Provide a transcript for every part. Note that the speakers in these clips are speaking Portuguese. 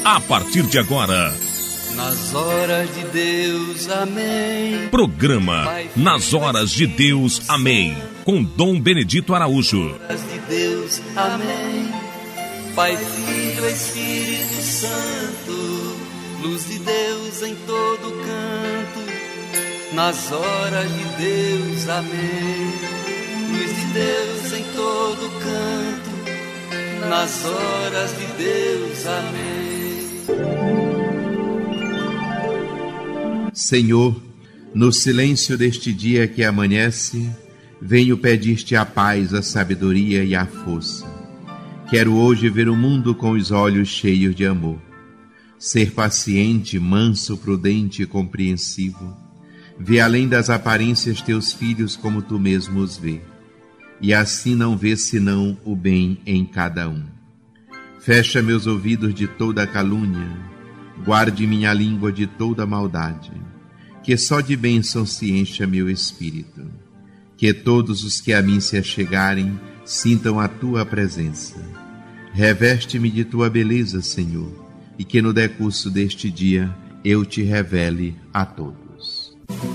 a partir de agora. Nas horas de Deus, amém. Programa Nas Horas de Deus, amém. Com Dom Benedito Araújo. Nas horas de Deus, amém. Pai, Filho, Espírito Santo, luz de Deus em todo canto. Nas horas de Deus, amém. Luz de Deus em todo canto. Nas horas de Deus, amém. Senhor, no silêncio deste dia que amanhece, venho pedir-te a paz, a sabedoria e a força. Quero hoje ver o mundo com os olhos cheios de amor. Ser paciente, manso, prudente e compreensivo. Ver além das aparências teus filhos como tu mesmo os vê. E assim não ver senão o bem em cada um. Fecha meus ouvidos de toda calúnia. Guarde minha língua de toda maldade. Que só de bênção se encha meu espírito. Que todos os que a mim se achegarem sintam a tua presença. Reveste-me de tua beleza, Senhor, e que no decurso deste dia eu te revele a todos.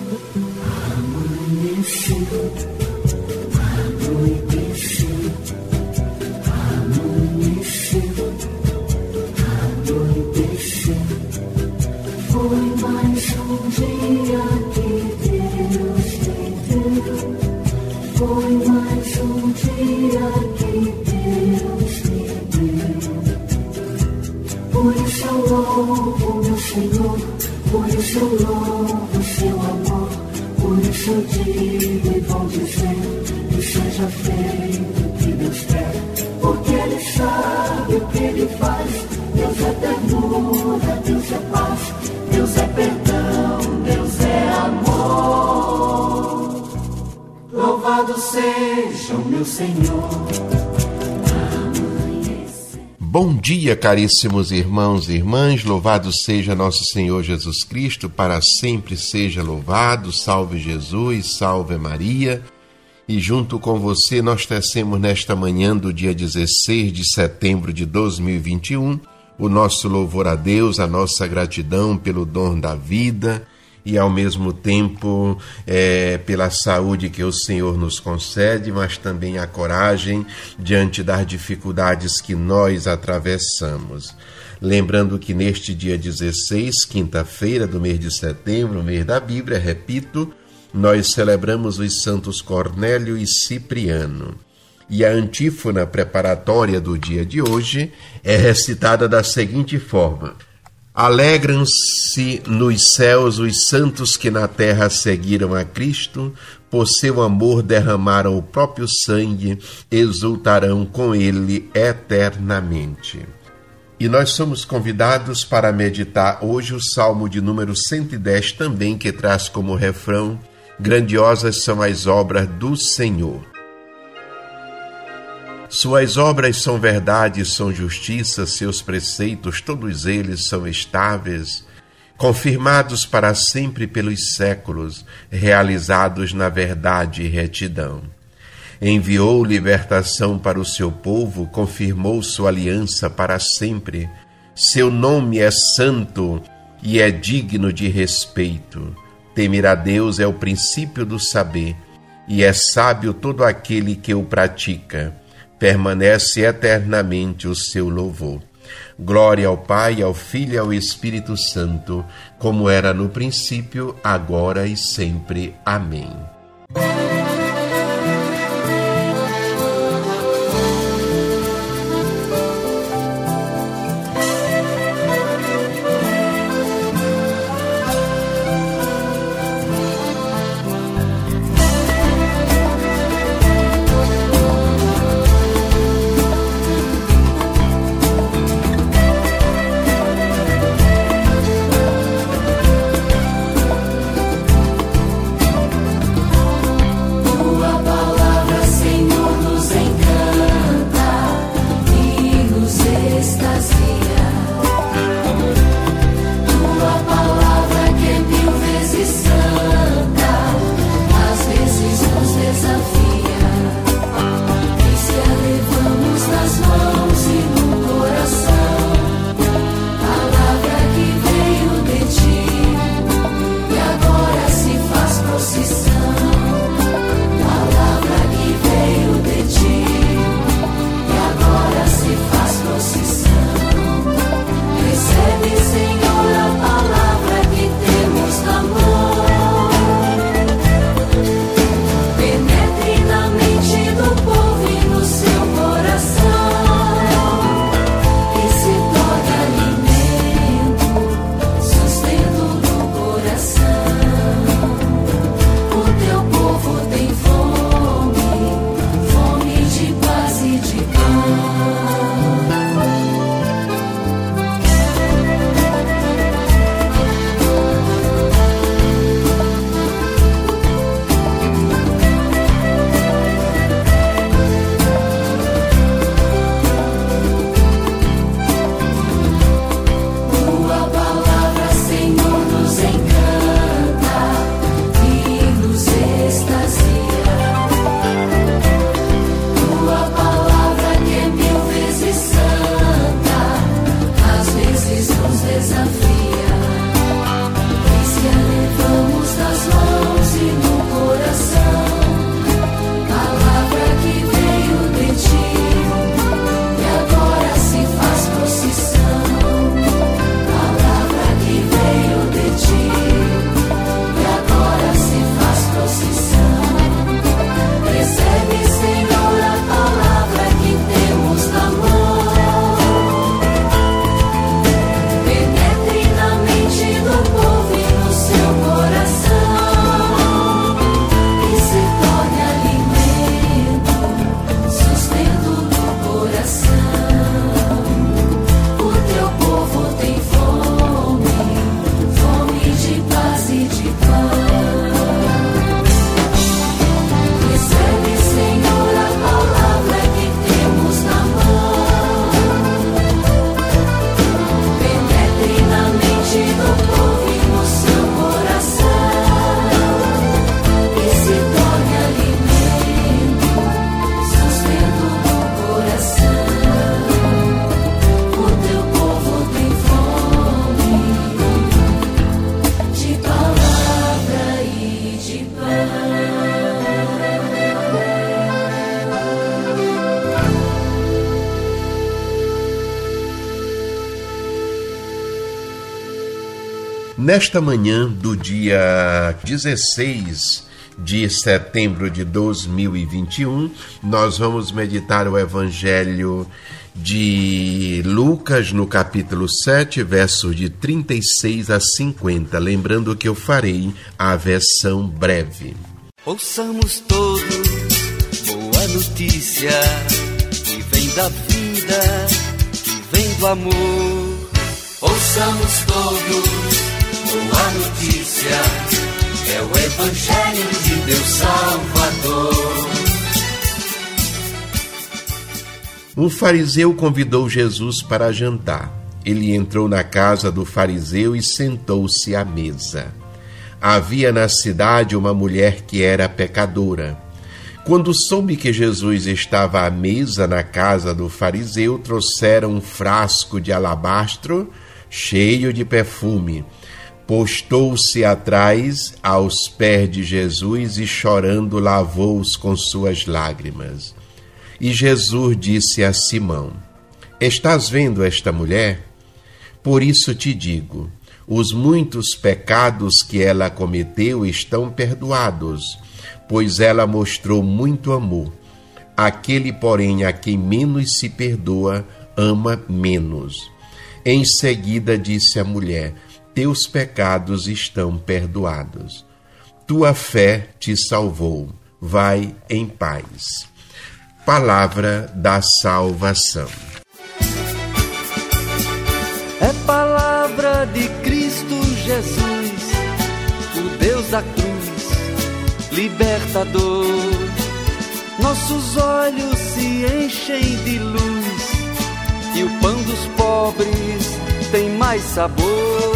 Foi mais um dia que Deus me deu. Foi mais um dia que Deus me deu. Por isso eu louvo meu Senhor, por isso eu louvo seu amor. Por isso eu digo e vou dizer que seja feito o que Deus quer. Porque Ele sabe o que Ele faz. Deus é ternura, Deus é paz. Deus é perdão, Deus é amor. Louvado seja o meu Senhor. Bom dia, caríssimos irmãos e irmãs. Louvado seja nosso Senhor Jesus Cristo, para sempre seja louvado. Salve Jesus, salve Maria. E junto com você nós tecemos nesta manhã do dia 16 de setembro de 2021 o nosso louvor a Deus, a nossa gratidão pelo dom da vida e ao mesmo tempo pela saúde que o Senhor nos concede, mas também a coragem diante das dificuldades que nós atravessamos. Lembrando que neste dia 16, quinta-feira do mês de setembro, mês da Bíblia, repito, nós celebramos os santos Cornélio e Cipriano. E a antífona preparatória do dia de hoje é recitada da seguinte forma: Alegram-se nos céus os santos que na terra seguiram a Cristo, por seu amor derramaram o próprio sangue, exultarão com ele eternamente. E nós somos convidados para meditar hoje o Salmo de número 110 também, que traz como refrão: Grandiosas são as obras do Senhor. Suas obras são verdade, são justiça, seus preceitos, todos eles são estáveis, confirmados para sempre pelos séculos, realizados na verdade e retidão. Enviou libertação para o seu povo, confirmou sua aliança para sempre. Seu nome é santo e é digno de respeito. Temer a Deus é o princípio do saber, e é sábio todo aquele que o pratica. Permanece eternamente o seu louvor. Glória ao Pai, ao Filho e ao Espírito Santo, como era no princípio, agora e sempre. Amém. Nesta manhã do dia 16 de setembro de 2021, nós vamos meditar o Evangelho de Lucas no capítulo 7, versos de 36 a 50. Lembrando que eu farei a versão breve. Ouçamos todos boa notícia que vem da vida, que vem do amor. Ouçamos todos boa notícia, é o Evangelho de Deus Salvador. Um fariseu convidou Jesus para jantar. Ele entrou na casa do fariseu e sentou-se à mesa. Havia na cidade uma mulher que era pecadora. Quando soube que Jesus estava à mesa na casa do fariseu, trouxeram um frasco de alabastro cheio de perfume. Postou-se atrás aos pés de Jesus e, chorando, lavou-os com suas lágrimas. E Jesus disse a Simão: Estás vendo esta mulher? Por isso te digo, os muitos pecados que ela cometeu estão perdoados, pois ela mostrou muito amor. Aquele, porém, a quem menos se perdoa, ama menos. Em seguida disse a mulher: Teus pecados estão perdoados. Tua fé te salvou. Vai em paz. Palavra da salvação. É palavra de Cristo Jesus, o Deus da cruz, libertador. Nossos olhos se enchem de luz e o pão dos pobres tem mais sabor.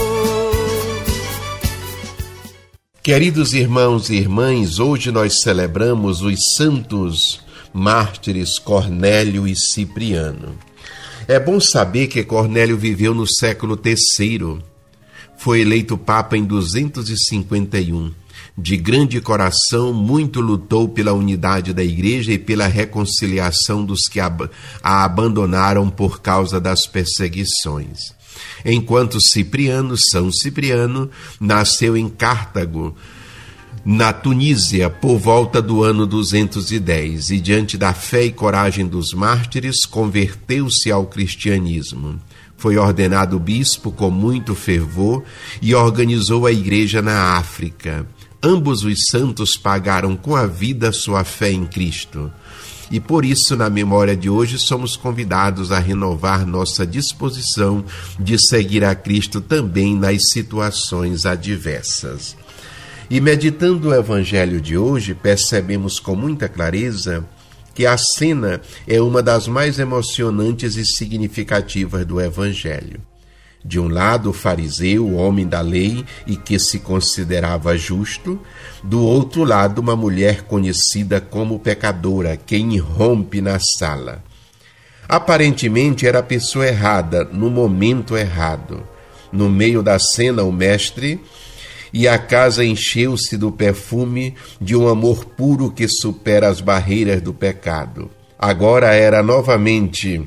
Queridos irmãos e irmãs, hoje nós celebramos os santos mártires Cornélio e Cipriano. É bom saber que Cornélio viveu no século III. Foi eleito Papa em 251. De grande coração, muito lutou pela unidade da Igreja e pela reconciliação dos que a abandonaram por causa das perseguições. Enquanto São Cipriano, nasceu em Cartago, na Tunísia, por volta do ano 210, e diante da fé e coragem dos mártires, converteu-se ao cristianismo. Foi ordenado bispo com muito fervor e organizou a igreja na África. Ambos os santos pagaram com a vida sua fé em Cristo. E por isso, na memória de hoje, somos convidados a renovar nossa disposição de seguir a Cristo também nas situações adversas. E meditando o Evangelho de hoje, percebemos com muita clareza que a cena é uma das mais emocionantes e significativas do Evangelho. De um lado, o fariseu, o homem da lei e que se considerava justo. Do outro lado, uma mulher conhecida como pecadora, que irrompe na sala. Aparentemente era a pessoa errada, no momento errado. No meio da cena, o mestre, e a casa encheu-se do perfume de um amor puro que supera as barreiras do pecado. Agora era novamente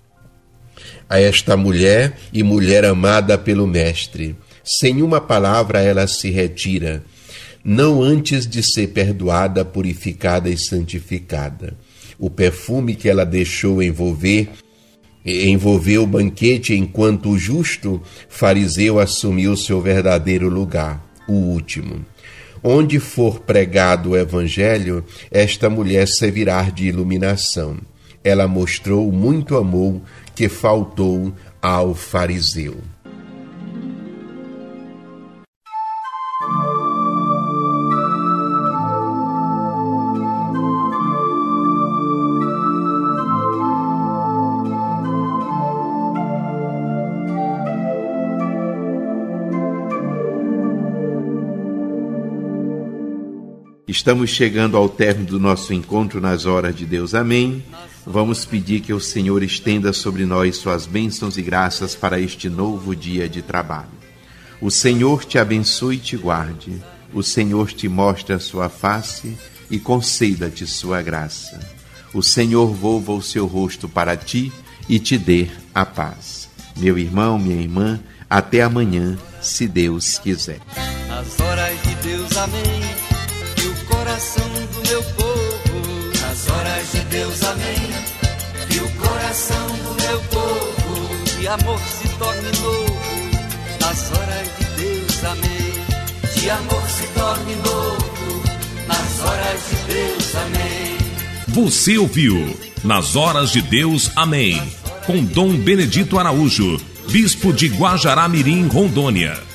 a esta mulher e mulher amada pelo Mestre. Sem uma palavra ela se retira, não antes de ser perdoada, purificada e santificada. O perfume que ela deixou envolveu o banquete, enquanto o justo fariseu assumiu seu verdadeiro lugar, o último. Onde for pregado o Evangelho, esta mulher servirá de iluminação. Ela mostrou muito amor que faltou ao fariseu. Estamos chegando ao término do nosso encontro nas horas de Deus. Amém. Vamos pedir que o Senhor estenda sobre nós suas bênçãos e graças para este novo dia de trabalho. O Senhor te abençoe e te guarde. O Senhor te mostre a sua face e conceda-te sua graça. O Senhor volva o seu rosto para ti e te dê a paz. Meu irmão, minha irmã, até amanhã, se Deus quiser. Nas horas de Deus, amém, que o coração do meu povo. Nas horas de Deus, amém, que o coração do meu povo de amor se torne novo. Nas horas de Deus, amém, de amor se torne novo. Nas horas de Deus, amém. Você ouviu Nas Horas de Deus, amém, com Dom Benedito Araújo, bispo de Guajará-Mirim, Rondônia.